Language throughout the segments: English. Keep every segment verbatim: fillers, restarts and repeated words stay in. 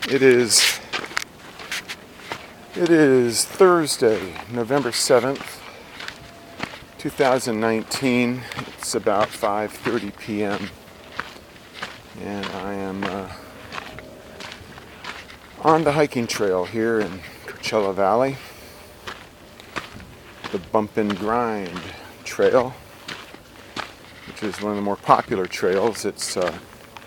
It is it is Thursday, November seventh, two thousand nineteen. It's about five thirty p.m. and I am uh, on the hiking trail here in Coachella Valley, the Bump and Grind Trail, which is one of the more popular trails. It's uh,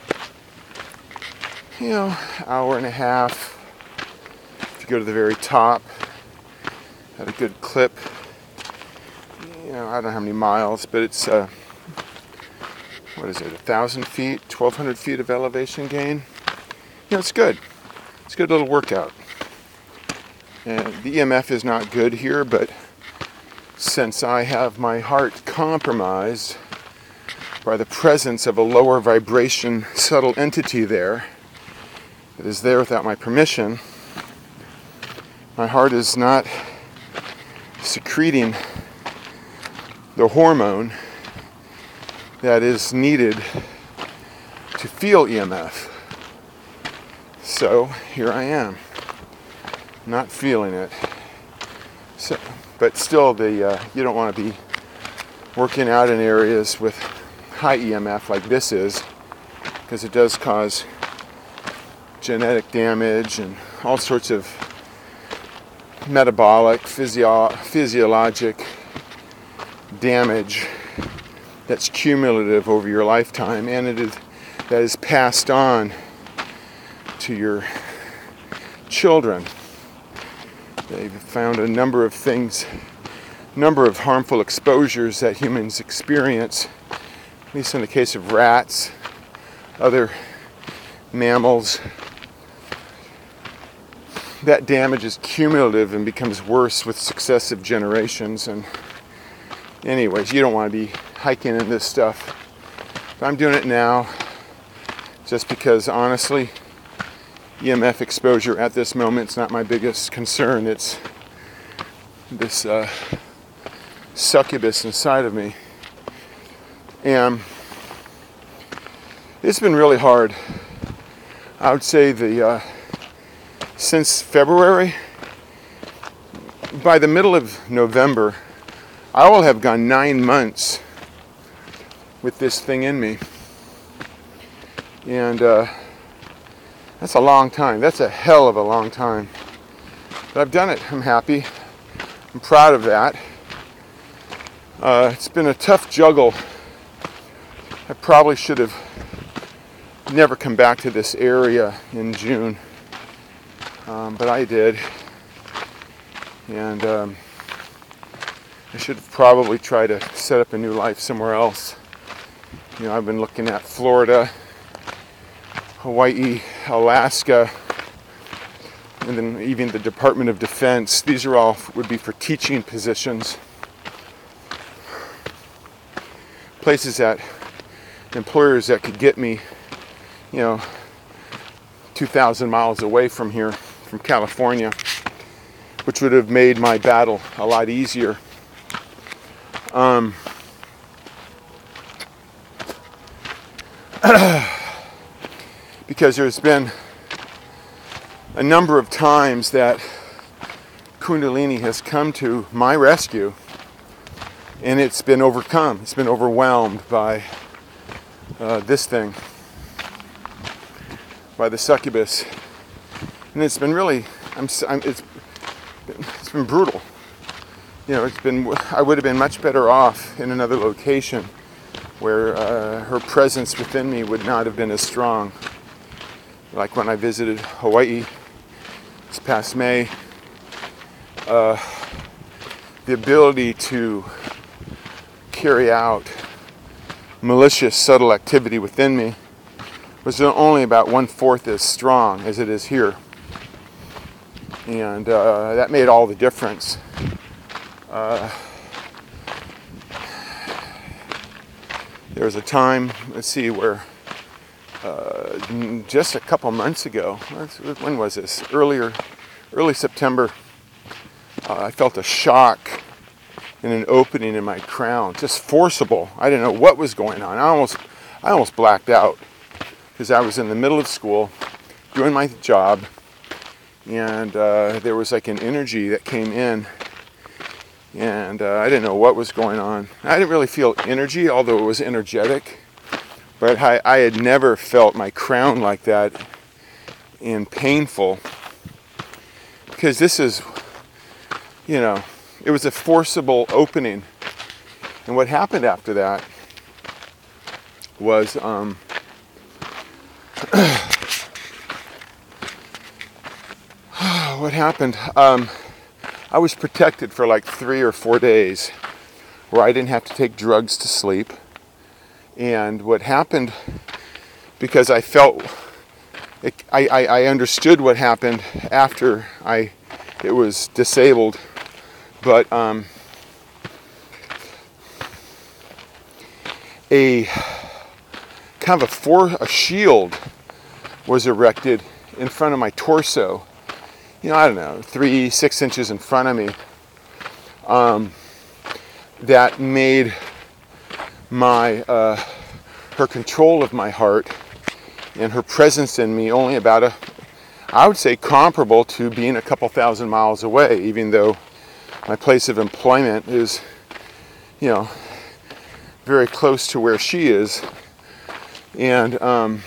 you know, hour and a half. If you go to the very top at a good clip, you know, I don't know how many miles, but it's uh, what is it, a thousand feet, twelve hundred feet of elevation gain. You know, it's good. It's a good little workout. And the E M F is not good here, but since I have my heart compromised by the presence of a lower vibration subtle entity there, that is there without my permission, my heart is not secreting the hormone that is needed to feel E M F. So here I am, not feeling it. So, but still, the uh, you don't want to be working out in areas with high E M F like this is, because it does cause genetic damage and all sorts of metabolic, physio- physiologic damage that's cumulative over your lifetime, and it is that is passed on to your children. They've found a number of things, number of harmful exposures that humans experience, at least in the case of rats, other mammals. That damage is cumulative and becomes worse with successive generations. And anyways, you don't want to be hiking in this stuff. But I'm doing it now just because, honestly, E M F exposure at this moment is not my biggest concern. It's this uh, succubus inside of me. And it's been really hard. I would say the uh, since February, by the middle of November, I will have gone nine months with this thing in me. And uh, that's a long time. That's a hell of a long time. But I've done it. I'm happy. I'm proud of that. Uh, it's been a tough juggle. I probably should have never come back to this area in June. Um, but I did, and um, I should have probably tried to set up a new life somewhere else. You know, I've been looking at Florida, Hawaii, Alaska, and then even the Department of Defense. These are all would be for teaching positions. Places that, employers that could get me, you know, two thousand miles away from here, from California, which would have made my battle a lot easier. Um, because there's been a number of times that Kundalini has come to my rescue, and it's been overcome. It's been overwhelmed by uh, this thing, by the succubus. And it's been really, I'm, I'm, it's, it's been brutal. You know, it's been, I would have been much better off in another location where uh, her presence within me would not have been as strong. Like when I visited Hawaii this past May, uh, the ability to carry out malicious, subtle activity within me was only about one-fourth as strong as it is here. And uh, that made all the difference. Uh, there was a time, let's see, where uh, just a couple months ago, when was this? Earlier, early September, uh, I felt a shock and an opening in my crown, just forcible. I didn't know what was going on. I almost, I almost blacked out because I was in the middle of school, doing my job, and uh, there was like an energy that came in, and uh, I didn't know what was going on. I didn't really feel energy, although it was energetic, but I, I had never felt my crown like that and painful, because this is, you know, it was a forcible opening. And what happened after that was, um, what happened? Um, I was protected for like three or four days where I didn't have to take drugs to sleep. And what happened, because I felt, it, I, I, I understood what happened after I, it was disabled, but um, a kind of a, for, a shield was erected in front of my torso. You know, I don't know, three, six inches in front of me, um, that made my, uh, her control of my heart and her presence in me only about a, I would say comparable to being a couple thousand miles away, even though my place of employment is, you know, very close to where she is. And, um,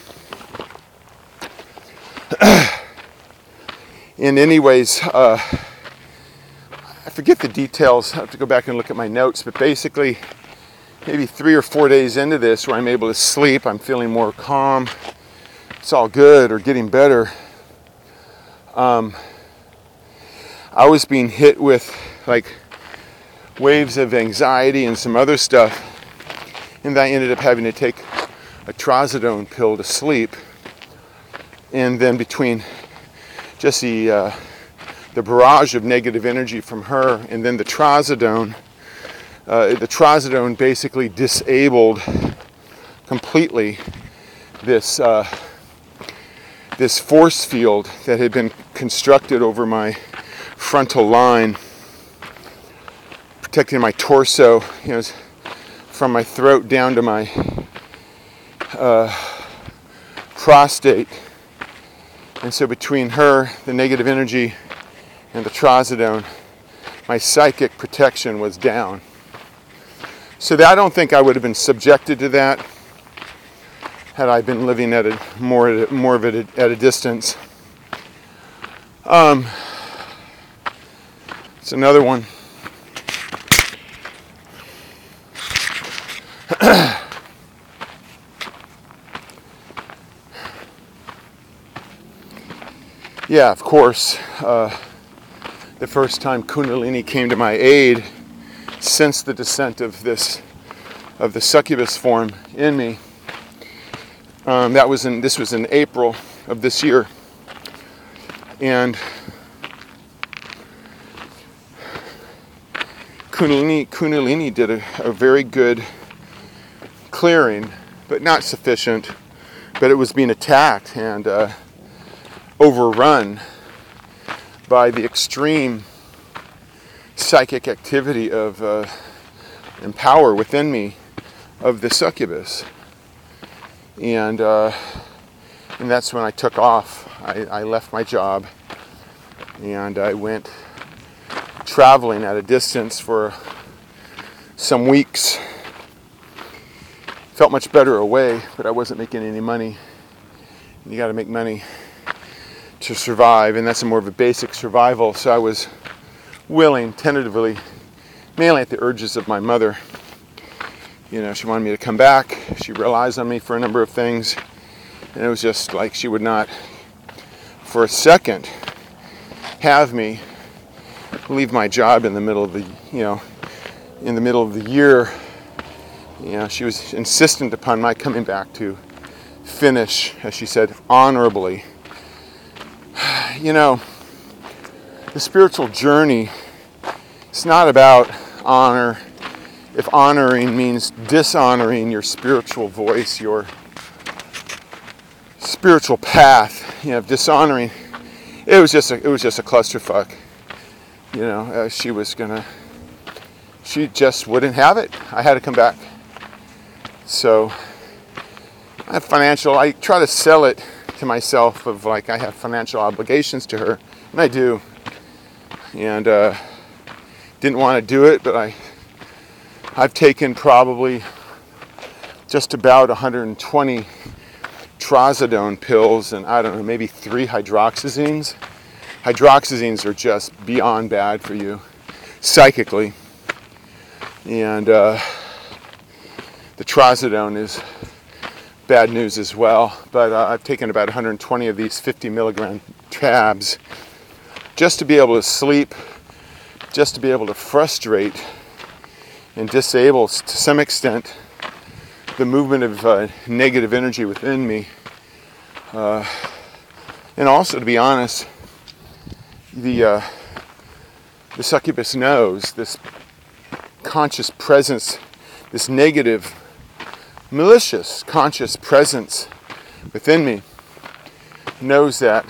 in anyways, uh, I forget the details. I have to go back and look at my notes, but basically, maybe three or four days into this, where I'm able to sleep, I'm feeling more calm, it's all good or getting better. Um, I was being hit with like waves of anxiety and some other stuff, and I ended up having to take a trazodone pill to sleep. And then between just the uh, the barrage of negative energy from her, and then the trazodone, uh, the trazodone basically disabled completely this uh, this force field that had been constructed over my frontal line, protecting my torso, you know, from my throat down to my uh, prostate. And so between her, the negative energy, and the trazodone, my psychic protection was down. So that, I don't think I would have been subjected to that had I been living at a more at a, more of it at a distance. Um, it's another one. Yeah, of course, uh, the first time Kundalini came to my aid since the descent of this, of the succubus form in me, um, that was in, this was in April of this year, and Kundalini, Kundalini did a, a very good clearing, but not sufficient, but it was being attacked and uh, overrun by the extreme psychic activity of uh, and power within me of the succubus, and uh, and that's when I took off. I, I left my job and I went traveling at a distance for some weeks. Felt much better away, but I wasn't making any money. You got to make money to survive, and that's a more of a basic survival. So I was willing, tentatively, mainly at the urges of my mother. You know, she wanted me to come back. She relies on me for a number of things, and it was just like she would not, for a second, have me leave my job in the middle of the, you know, in the middle of the year. You know, she was insistent upon my coming back to finish, as she said, honorably. You know, the spiritual journey, it's not about honor. If honoring means dishonoring your spiritual voice, your spiritual path, you know, dishonoring, it was just a, it was just a clusterfuck. You know, uh, she was gonna, she just wouldn't have it. I had to come back. So, I have financial, I try to sell it to myself of like I have financial obligations to her, and I do, and uh, didn't want to do it, but I I've taken probably just about one hundred twenty trazodone pills and I don't know, maybe three hydroxyzines. Hydroxyzines are just beyond bad for you psychically, and uh, the trazodone is bad news as well. But uh, I've taken about one hundred twenty of these fifty milligram tabs just to be able to sleep, just to be able to frustrate and disable to some extent the movement of uh, negative energy within me, uh, and also, to be honest, the uh, the succubus knows this conscious presence, this negative, malicious conscious presence within me, knows that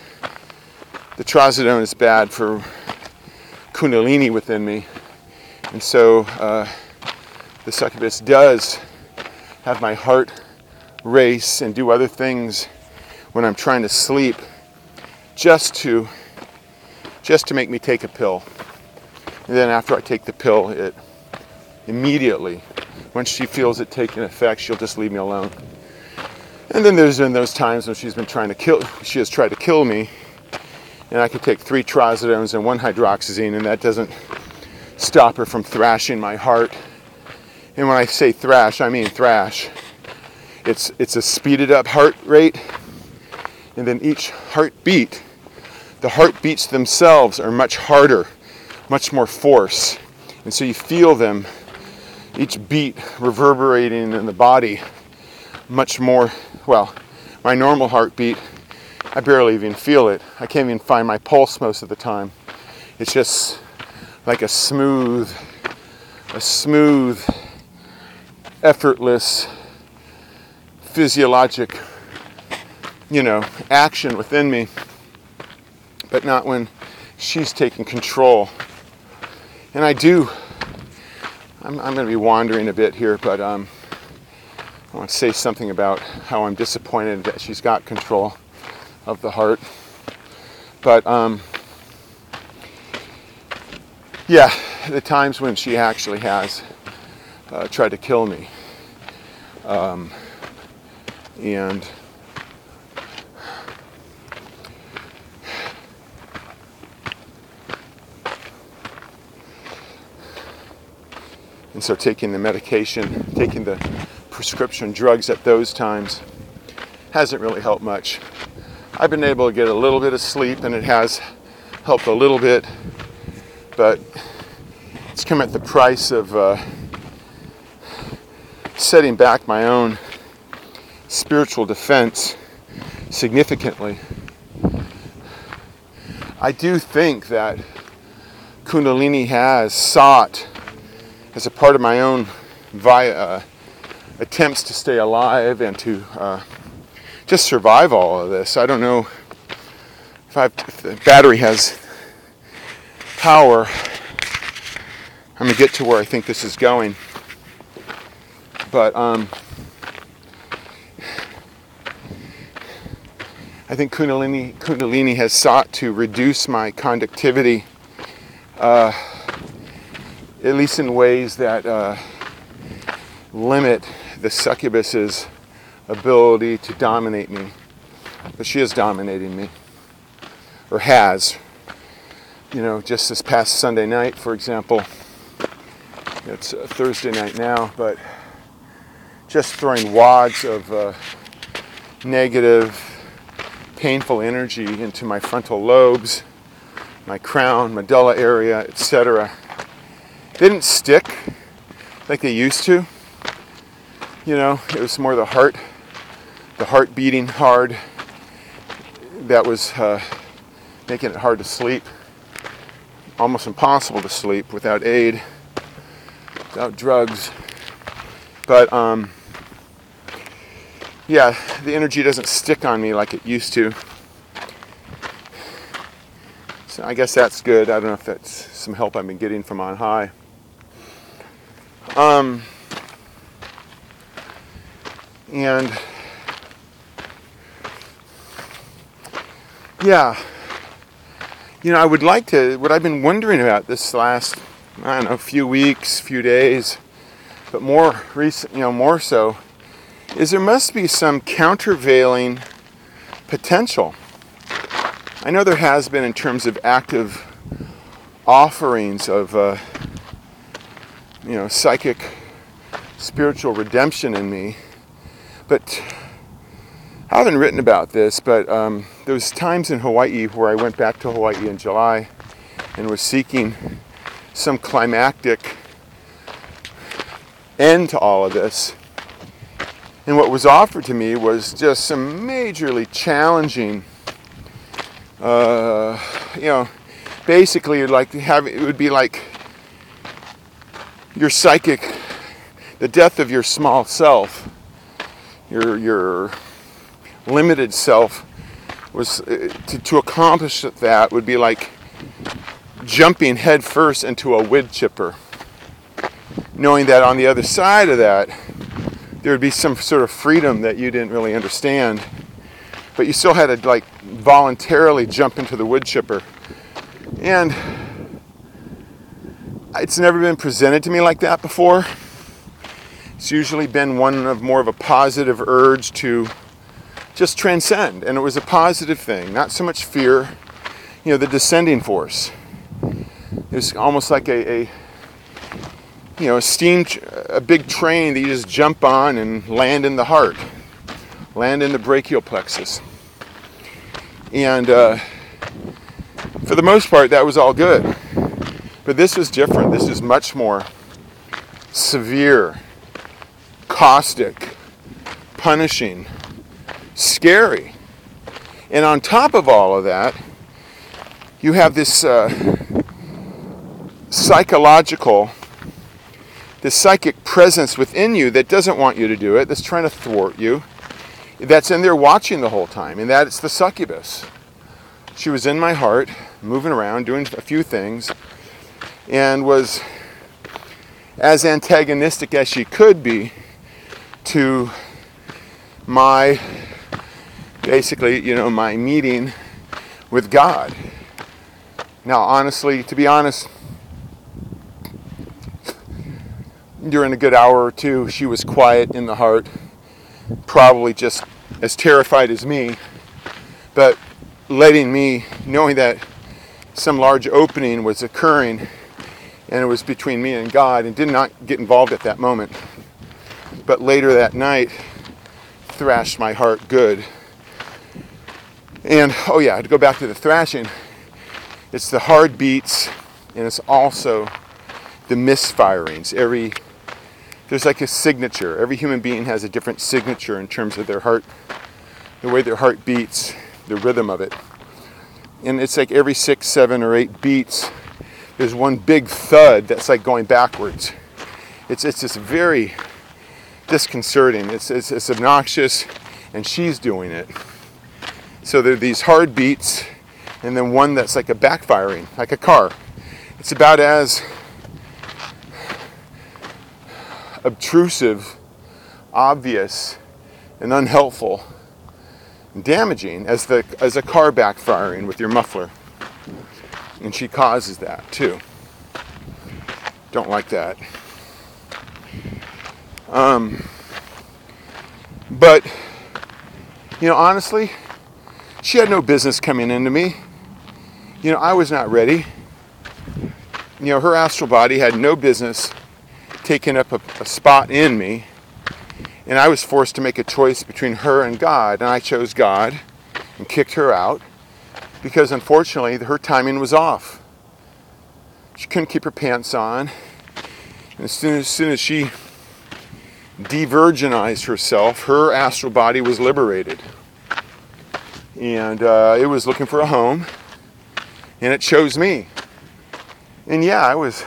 the trazodone is bad for kundalini within me, and so uh, the succubus does have my heart race and do other things when I'm trying to sleep, just to just to make me take a pill. And then after I take the pill, it immediately, when she feels it taking effect, she'll just leave me alone. And then there's been those times when she's been trying to kill, she has tried to kill me, and I could take three trazodones and one hydroxyzine, and that doesn't stop her from thrashing my heart. And when I say thrash, I mean thrash. It's it's a speeded up heart rate, and then each heartbeat, the heartbeats themselves are much harder, much more force. And so you feel them, each beat reverberating in the body much more. Well, my normal heartbeat, I barely even feel it. I can't even find my pulse most of the time. It's just like a smooth, a smooth, effortless, physiologic, you know, action within me, but not when she's taking control. And I do, I'm, I'm going to be wandering a bit here, but um, I want to say something about how I'm disappointed that she's got control of the heart. But um, yeah, the times when she actually has uh, tried to kill me. Um, and and so taking the medication, taking the prescription drugs at those times hasn't really helped much. I've been able to get a little bit of sleep, and it has helped a little bit, but it's come at the price of uh, setting back my own spiritual defense significantly. I do think that Kundalini has sought, as a part of my own via, uh, attempts to stay alive and to uh, just survive all of this. I don't know if, I've, if the battery has power. I'm going to get to where I think this is going. But um, I think Kundalini, Kundalini has sought to reduce my conductivity, uh, at least in ways that uh, limit the succubus's ability to dominate me. But she is dominating me, or has. You know, just this past Sunday night, for example, it's a Thursday night now, but just throwing wads of uh, negative, painful energy into my frontal lobes, my crown, medulla area, et cetera. They didn't stick like they used to. You know, it was more the heart, the heart beating hard that was uh, making it hard to sleep. Almost impossible to sleep without aid, without drugs. But um, yeah, the energy doesn't stick on me like it used to. So I guess that's good. I don't know if that's some help I've been getting from on high. Um, and yeah, you know, I would like to, what I've been wondering about this last, I don't know, few weeks, few days, but more recent, you know, more so, is there must be some countervailing potential. I know there has been in terms of active offerings of, uh, you know, psychic, spiritual redemption in me, but I haven't written about this, but um, there was times in Hawaii where I went back to Hawaii in July and was seeking some climactic end to all of this. And what was offered to me was just some majorly challenging, uh, you know, basically like have, it would be like your psychic, the death of your small self, your your limited self was, uh, to, to accomplish that would be like jumping head first into a wood chipper, knowing that on the other side of that there would be some sort of freedom that you didn't really understand, but you still had to like voluntarily jump into the wood chipper. And it's never been presented to me like that before. It's usually been one of more of a positive urge to just transcend, and it was a positive thing, not so much fear, you know, the descending force. It was almost like a, a you know, a steam, a big train that you just jump on and land in the heart, land in the brachial plexus. And uh, for the most part, that was all good. But this was different. This is much more severe, caustic, punishing, scary. And on top of all of that, you have this uh, psychological, this psychic presence within you that doesn't want you to do it, that's trying to thwart you, that's in there watching the whole time, and that's the succubus. She was in my heart, moving around, doing a few things, and was as antagonistic as she could be to my, basically, you know, my meeting with God. Now, honestly, to be honest, during a good hour or two, she was quiet in the heart, probably just as terrified as me, but letting me, knowing that some large opening was occurring, and it was between me and God, and did not get involved at that moment. But later that night, thrashed my heart good. And, oh yeah, to go back to the thrashing, it's the hard beats, and it's also the misfirings. Every, there's like a signature. Every human being has a different signature in terms of their heart, the way their heart beats, the rhythm of it. And it's like every six, seven, or eight beats, there's one big thud that's like going backwards. It's it's just very disconcerting. It's, it's it's obnoxious, and she's doing it. So there are these hard beats, and then one that's like a backfiring, like a car. It's about as obtrusive, obvious, and unhelpful, and damaging as the as a car backfiring with your muffler. And she causes that too. Don't like that. Um, but, you know, honestly, she had no business coming into me. You know, I was not ready. You know, her astral body had no business taking up a, a spot in me. And I was forced to make a choice between her and God. And I chose God and kicked her out because, unfortunately, her timing was off. She couldn't keep her pants on. And as soon as, as, soon as she de-virginized herself, her astral body was liberated. And uh, it was looking for a home. And it chose me. And yeah, I was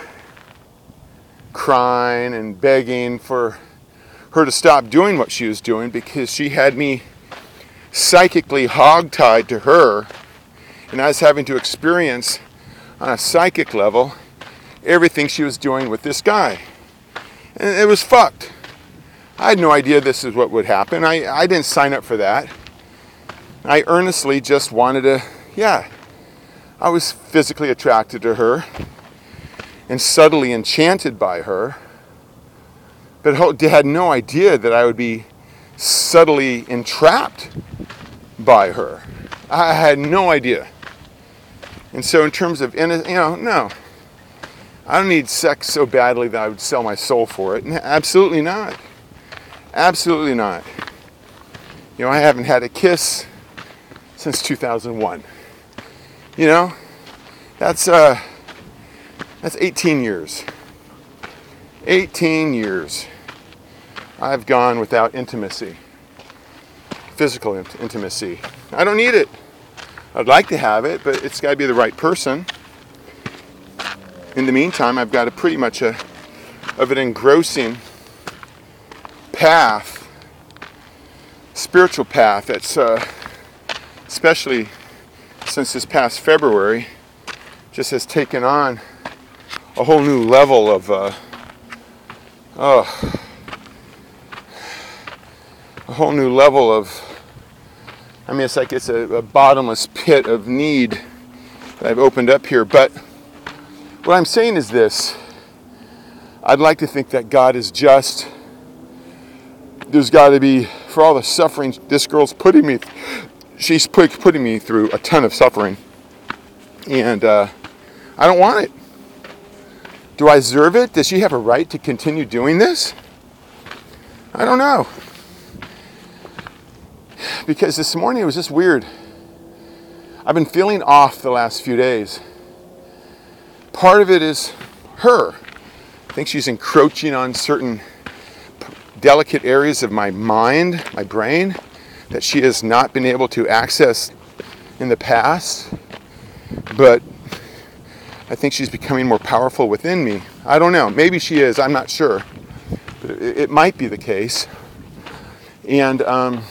crying and begging for her to stop doing what she was doing because she had me psychically hogtied to her. And I was having to experience on a psychic level everything she was doing with this guy. And it was fucked. I had no idea this is what would happen. I, I didn't sign up for that. I earnestly just wanted to yeah, I was physically attracted to her and subtly enchanted by her, but had no idea that I would be subtly entrapped by her. I had no idea. And so in terms of, you know, no. I don't need sex so badly that I would sell my soul for it. Absolutely not. Absolutely not. You know, I haven't had a kiss since two thousand one. You know, that's uh, that's eighteen years. eighteen years. I've gone without intimacy, physical int- intimacy. I don't need it. I'd like to have it, but it's got to be the right person. In the meantime, I've got a pretty much a of an engrossing path, spiritual path that's uh, especially since this past February just has taken on a whole new level of uh, oh, a whole new level of, I mean, it's like it's a, a bottomless pit of need that I've opened up here. But what I'm saying is this: I'd like to think that God is just. There's got to be, for all the suffering this girl's putting me, she's put, putting me through a ton of suffering, and uh, I don't want it. Do I deserve it? Does she have a right to continue doing this? I don't know. Because this morning it was just weird. I've been feeling off the last few days. Part of it is her. I think she's encroaching on certain delicate areas of my mind, my brain, that she has not been able to access in the past. But I think she's becoming more powerful within me. I don't know. Maybe she is. I'm not sure. But it, it might be the case. And um,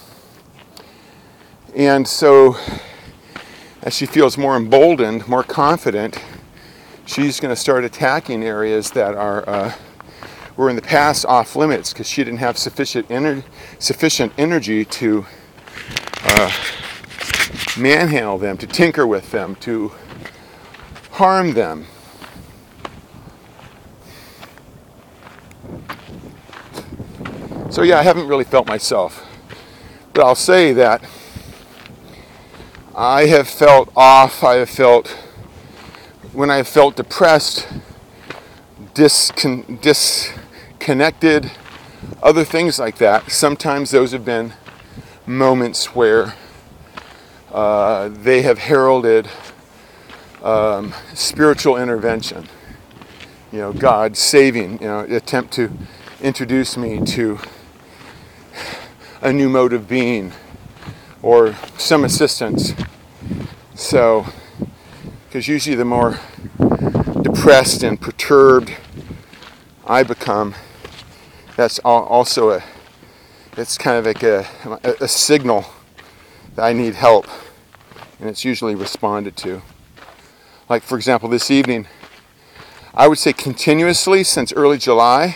and so as she feels more emboldened, more confident, she's going to start attacking areas that are uh, were in the past off limits because she didn't have sufficient ener- sufficient energy to uh, manhandle them, to tinker with them, to harm them. So yeah, I haven't really felt myself, but I'll say that I have felt off. I have felt, when I have felt depressed, discon- disconnected, other things like that. Sometimes those have been moments where uh, they have heralded um, spiritual intervention. You know, God saving, you know, attempt to introduce me to a new mode of being or some assistance. So, because usually the more depressed and perturbed I become, that's also a, it's kind of like a, a, a signal that I need help, and it's usually responded to. Like, for example, this evening, I would say continuously since early July,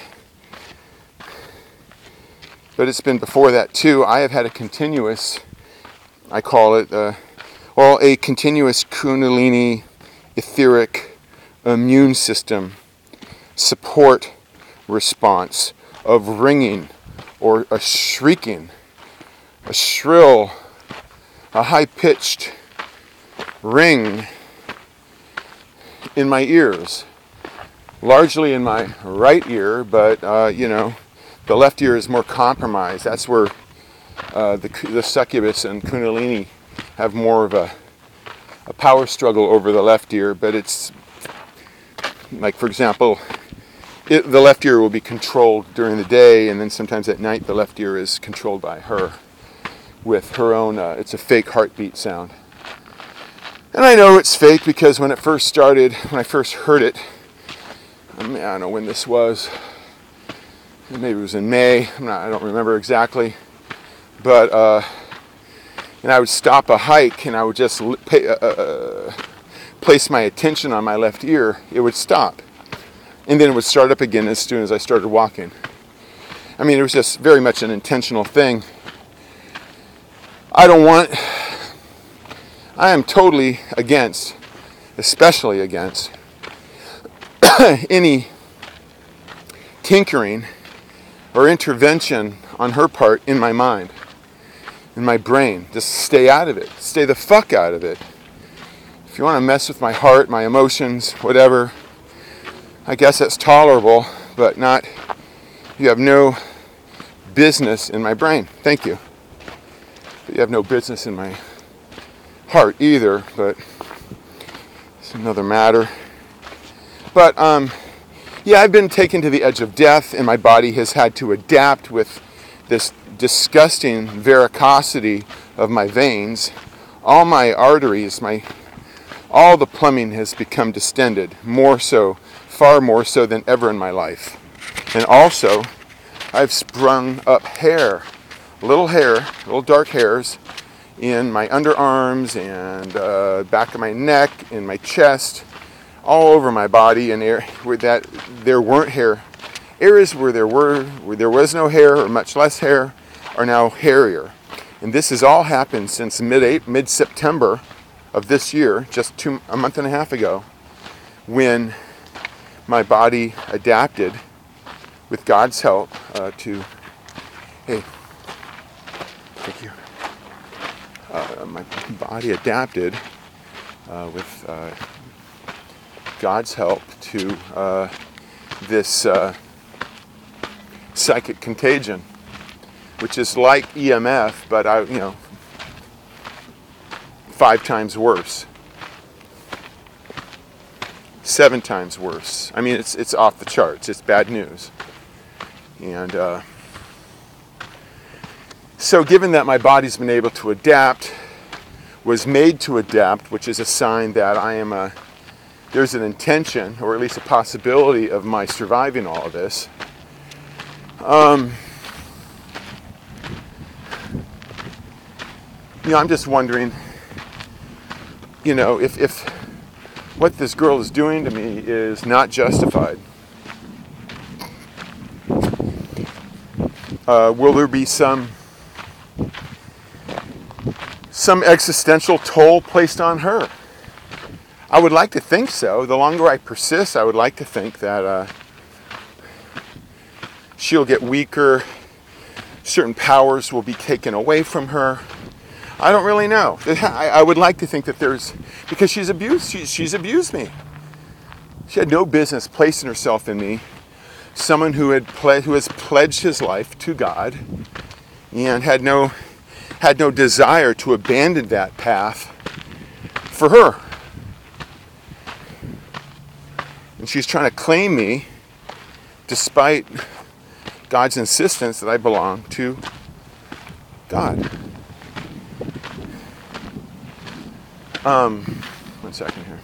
but it's been before that too, I have had a continuous, I call it, uh, well, a continuous Kundalini etheric immune system support response of ringing or a shrieking, a shrill, a high-pitched ring in my ears, largely in my right ear, but uh, you know, the left ear is more compromised. That's where uh, the, the succubus and Kundalini have more of a, a power struggle over the left ear, but it's like, for example, it, the left ear will be controlled during the day, and then sometimes at night the left ear is controlled by her with her own, uh, it's a fake heartbeat sound. And I know it's fake because when it first started, when I first heard it, I, mean, I don't know when this was, maybe it was in May, I'm not, I don't remember exactly, but uh, and I would stop a hike and I would just pay, uh, uh, place my attention on my left ear, it would stop. And then it would start up again as soon as I started walking. I mean, it was just very much an intentional thing. I don't want, I am totally against, especially against, any tinkering or intervention on her part in my mind, in my brain. Just stay out of it. Stay the fuck out of it. If you want to mess with my heart, my emotions, whatever, I guess that's tolerable, but not, you have no business in my brain. Thank you. But you have no business in my heart either, but it's another matter. But, um, yeah, I've been taken to the edge of death, and my body has had to adapt with this disgusting varicosity of my veins. All my arteries, my all the plumbing has become distended, more so, far more so than ever in my life. And also, I've sprung up hair, little hair, little dark hairs in my underarms and uh, back of my neck, in my chest, all over my body, and air, where that there weren't hair. Areas where there were, where there was no hair or much less hair, are now hairier. And this has all happened since mid mid September of this year, just two a month and a half ago, when my body adapted, with God's help, uh, to hey, thank you. Uh, my body adapted uh, with. Uh, God's help to uh, this uh, psychic contagion, which is like E M F, but I, you know, five times worse, seven times worse. I mean, it's it's off the charts. It's bad news, and uh, so given that my body's been able to adapt, was made to adapt, which is a sign that I am a there's an intention, or at least a possibility, of my surviving all of this. Um, you know, I'm just wondering, you know, if, if what this girl is doing to me is not justified. Uh, will there be some some existential toll placed on her? I would like to think so. The longer I persist, I would like to think that uh, she'll get weaker, certain powers will be taken away from her. I don't really know. I, I would like to think that there's, because she's abused, she, she's abused me. She had no business placing herself in me. Someone who had ple- who has pledged his life to God and had no had no desire to abandon that path for her. And she's trying to claim me despite God's insistence that I belong to God. Um, one second here.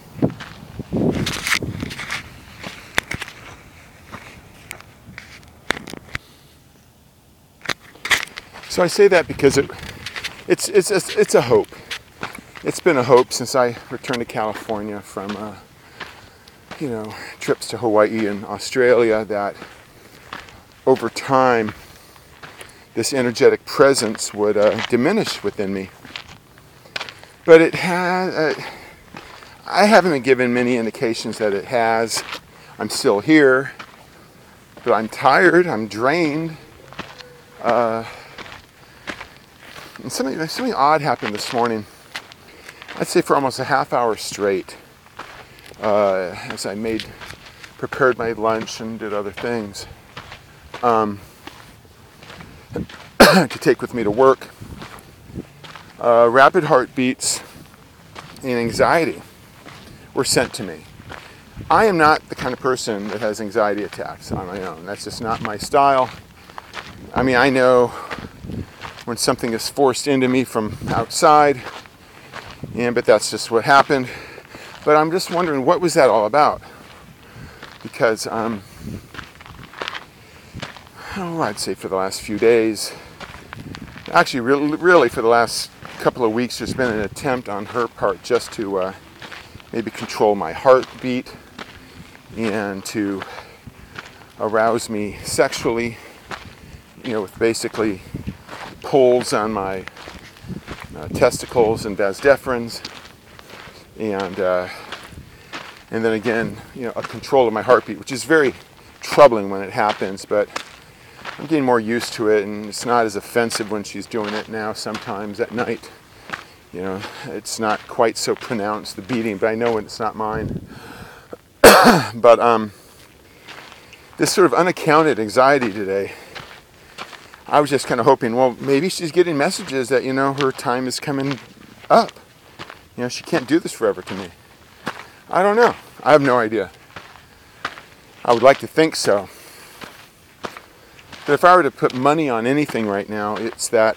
So I say that because it, it's it's it's it's a hope. It's been a hope since I returned to California from uh, you know trips to Hawaii and Australia, that over time this energetic presence would uh, diminish within me. But it has. Uh, I haven't been given many indications that it has. I'm still here, but I'm tired. I'm drained. Uh, and something, something odd happened this morning. I'd say for almost a half hour straight, uh, as I made, prepared my lunch and did other things um, to take with me to work. Uh, rapid heartbeats and anxiety were sent to me. I am not the kind of person that has anxiety attacks on my own. That's just not my style. I mean, I know when something is forced into me from outside, and but that's just what happened. But I'm just wondering, what was that all about? Because, um, oh, I'd say for the last few days, actually really, really for the last couple of weeks, there's been an attempt on her part just to uh, maybe control my heartbeat and to arouse me sexually, you know, with basically pulls on my uh, testicles and vas deferens. and uh, and then again, you know, a control of my heartbeat, which is very troubling when it happens, but I'm getting more used to it, and it's not as offensive when she's doing it now sometimes at night. You know, it's not quite so pronounced, the beating, but I know it's not mine. But um, this sort of unaccounted anxiety today, I was just kind of hoping, well, maybe she's getting messages that, you know, her time is coming up. You know, she can't do this forever to me. I don't know. I have no idea. I would like to think so. But if I were to put money on anything right now, it's that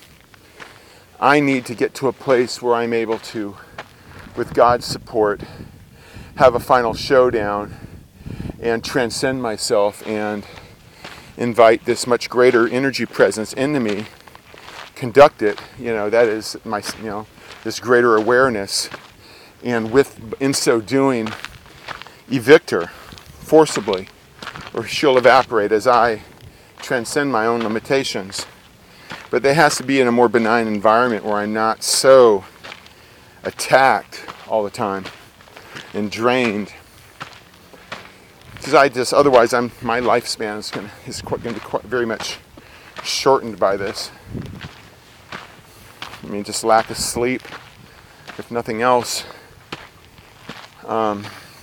I need to get to a place where I'm able to, with God's support, have a final showdown and transcend myself and invite this much greater energy presence into me, conduct it, you know, that is my, you know, this greater awareness, and with, in so doing, evict her forcibly, or she'll evaporate as I transcend my own limitations. But there has to be in a more benign environment where I'm not so attacked all the time and drained. Because I just, otherwise, I'm my lifespan is going is going to be quite, very much shortened by this. I mean, just lack of sleep, if nothing else. Um,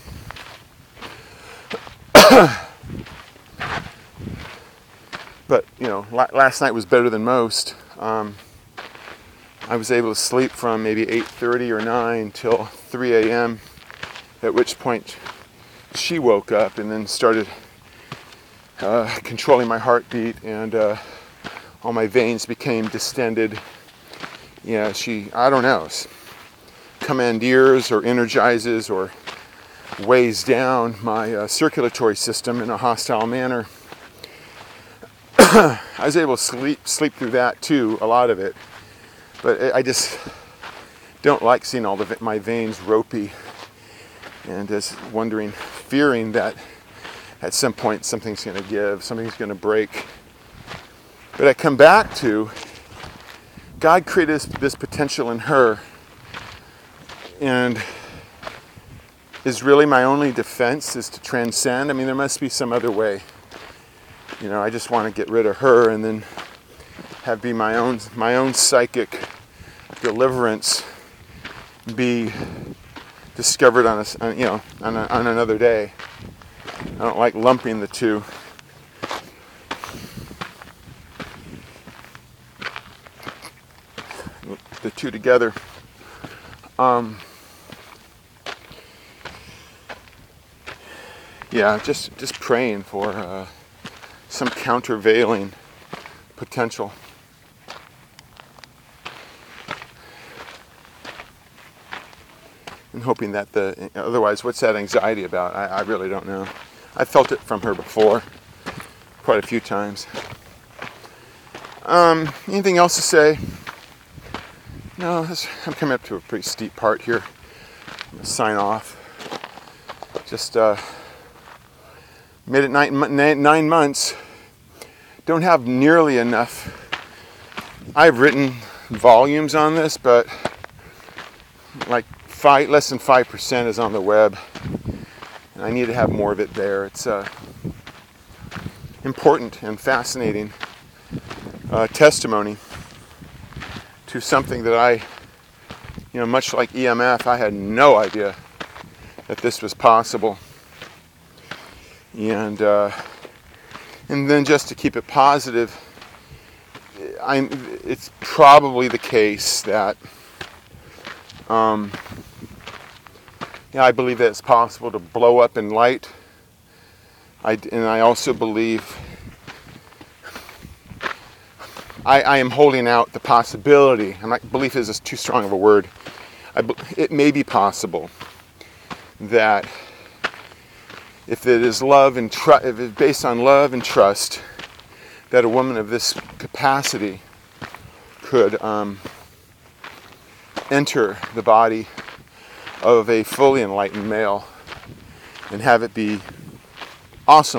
But, you know, la- last night was better than most. Um, I was able to sleep from maybe eight thirty or nine till three a.m., at which point she woke up and then started uh, controlling my heartbeat, and uh, all my veins became distended. You know, she, I don't know, commandeers or energizes or weighs down my uh, circulatory system in a hostile manner. I was able to sleep sleep through that too, a lot of it, but I just don't like seeing all the my veins ropey, and just wondering, fearing that at some point something's going to give, something's going to break. But I come back to God created this, this potential in her, and is really my only defense is to transcend. I mean, there must be some other way. You know, I just want to get rid of her and then have be my own my own psychic deliverance be discovered on a, on, you know, on, a, on another day. I don't like lumping the two. The two together. Um, yeah, just just praying for uh, some countervailing potential. And hoping that the, otherwise, what's that anxiety about? I, I really don't know. I felt it from her before, quite a few times. Um, anything else to say? No, this, I'm coming up to a pretty steep part here. I'm going to sign off. Just uh, made it nine, nine months. Don't have nearly enough. I've written volumes on this, but like five, less than five percent is on the web, and I need to have more of it there. It's uh, important and fascinating uh, testimony to something that I, you know, much like E M F, I had no idea that this was possible. And uh, and then just to keep it positive, I'm. It's probably the case that, um, yeah, I believe that it's possible to blow up in light. I and I also believe. I, I am holding out the possibility. I'm not. Belief is too strong of a word. I, it may be possible that if it is love and trust, if it's based on love and trust, that a woman of this capacity could um, enter the body of a fully enlightened male and have it be awesome.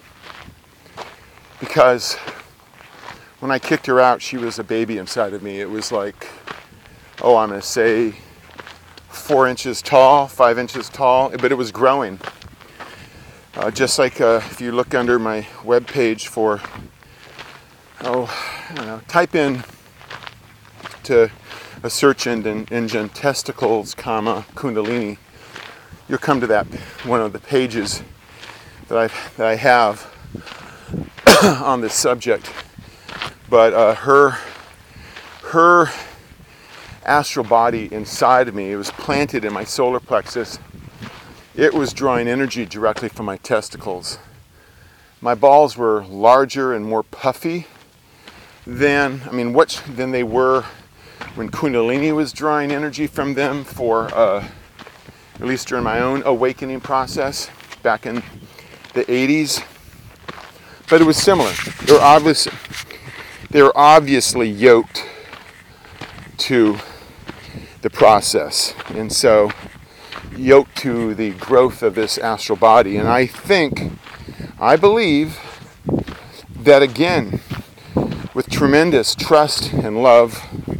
Because when I kicked her out, she was a baby inside of me. It was like, oh, I'm going to say four inches tall, five inches tall, but it was growing. Uh, just like uh, if you look under my webpage for, oh, I don't know, type in to a search engine, engine testicles, comma, Kundalini, you'll come to that one of the pages that I that I have on this subject. But uh, her her astral body inside of me, it was planted in my solar plexus. It was drawing energy directly from my testicles. My balls were larger and more puffy than, I mean, what than they were when Kundalini was drawing energy from them for, uh, at least during my own awakening process back in the eighties. But it was similar. They were obvious, they were obviously yoked to the process, and so yoked to the growth of this astral body. And I think, I believe that again, with tremendous trust and love,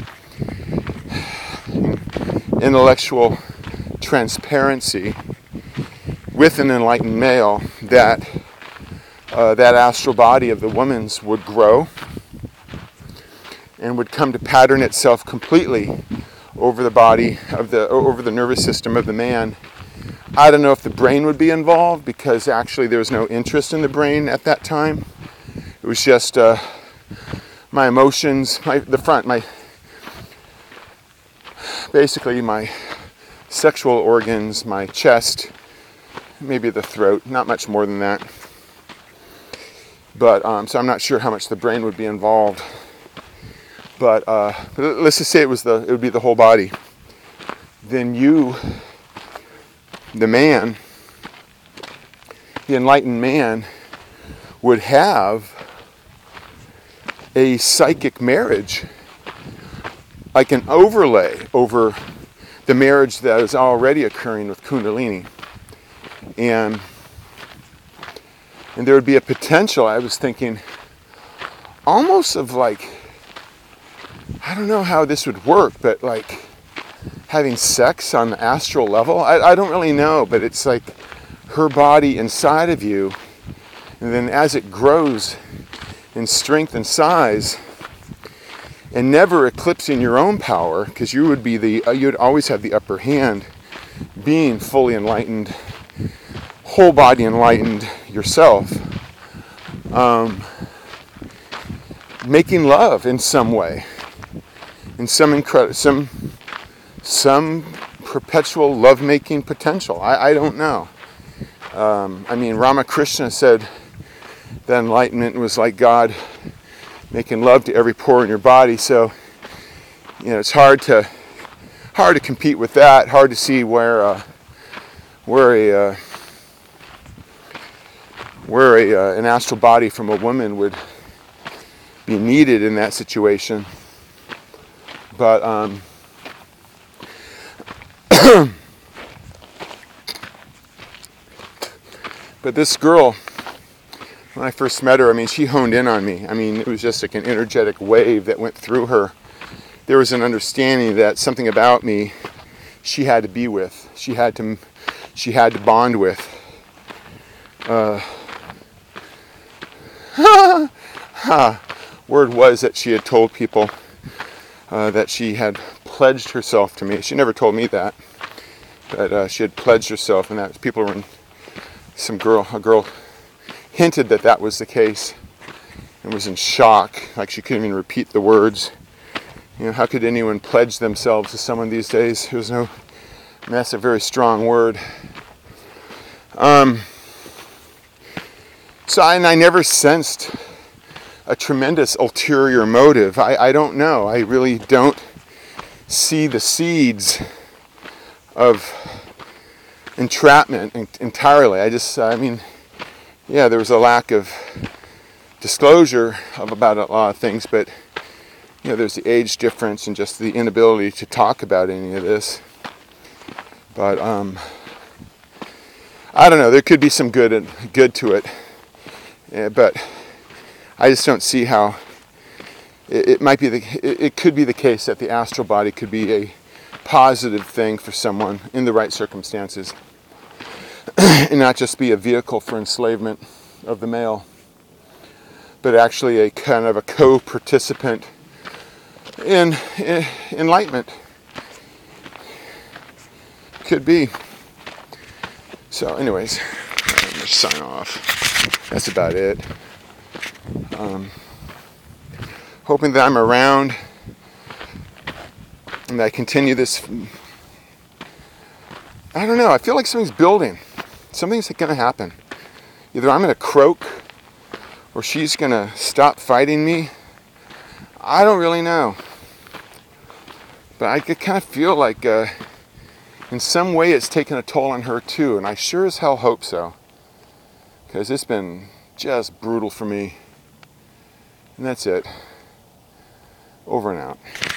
intellectual transparency, with an enlightened male, that uh, that astral body of the woman's would grow and would come to pattern itself completely over the body of the over the nervous system of the man. I don't know if the brain would be involved, because actually there was no interest in the brain at that time. It was just uh, my emotions, my the front, my basically my sexual organs, my chest, maybe the throat, not much more than that. But um, so I'm not sure how much the brain would be involved. But, uh, but let's just say it was the it would be the whole body. Then you, the man, the enlightened man, would have a psychic marriage, like an overlay over the marriage that is already occurring with Kundalini. And and there would be a potential, I was thinking, almost of like, I don't know how this would work, but like having sex on the astral level. I, I don't really know, but it's like her body inside of you, and then as it grows in strength and size, and never eclipsing your own power, because you would be the, uh, you'd always have the upper hand, being fully enlightened, whole body enlightened yourself, um, making love in some way. In some incredible, some, some perpetual lovemaking potential. I, I don't know. Um, I mean, Ramakrishna said that enlightenment was like God making love to every pore in your body. So, you know, it's hard to hard to compete with that. Hard to see where uh, where a uh, where a uh, an astral body from a woman would be needed in that situation. But um, but this girl, when I first met her, I mean, she honed in on me. I mean, it was just like an energetic wave that went through her. There was an understanding that something about me she had to be with. She had to, she had to bond with. Uh, word was that she had told people uh, that she had pledged herself to me. She never told me that, but uh, she had pledged herself, and that people were in, some girl, a girl hinted that that was the case, and was in shock, like she couldn't even repeat the words. You know, how could anyone pledge themselves to someone these days? There was no, and that's a very strong word. Um, so, I, and I never sensed a tremendous ulterior motive. I, I don't know. I really don't see the seeds of entrapment entirely. I just, I mean, yeah, there was a lack of disclosure of about a lot of things, but you know, there's the age difference and just the inability to talk about any of this. But um, I don't know. There could be some good and good to it, yeah, but I just don't see how. It, it might be the. It, it could be the case that the astral body could be a positive thing for someone in the right circumstances, and not just be a vehicle for enslavement of the male, but actually a kind of a co-participant in, in enlightenment. Could be. So anyways, I'm gonna sign off. That's about it. Um, hoping that I'm around and that I continue this. I don't know, I feel like something's building. Something's gonna happen. Either I'm gonna croak or she's gonna stop fighting me. I don't really know. But I kind of feel like uh, in some way it's taken a toll on her too, and I sure as hell hope so. Because it's been just brutal for me. And that's it. Over and out.